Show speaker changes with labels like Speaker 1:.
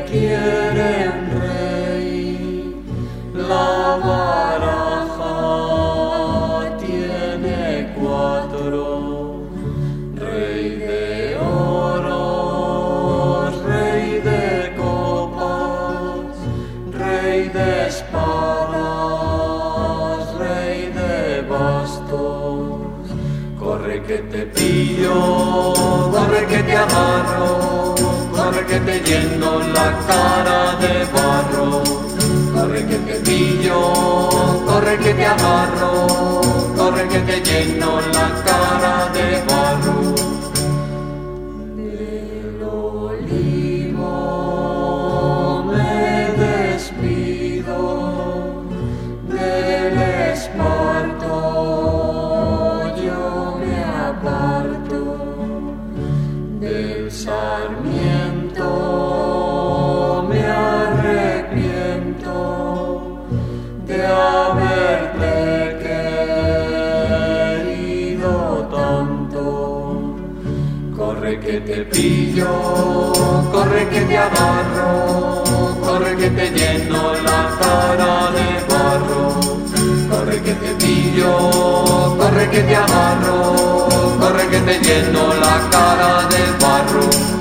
Speaker 1: quiere un rey. La baraja tiene 4: rey de oros, rey de copas, rey de espadas, rey de bastos. Corre que te pillo, corre que te agarro, corre que te lleno la cara de barro. Corre que te pillo, corre que te agarro, corre que te lleno la cara de barro. Del olivo me despido, del esparto yo me aparto, del sarmiento me arrepiento de haberte querido tanto. Corre que te pillo, corre que te agarro, corre que te lleno la cara de barro. Corre que te pillo, corre que te agarro, corre que te lleno la cara de barro.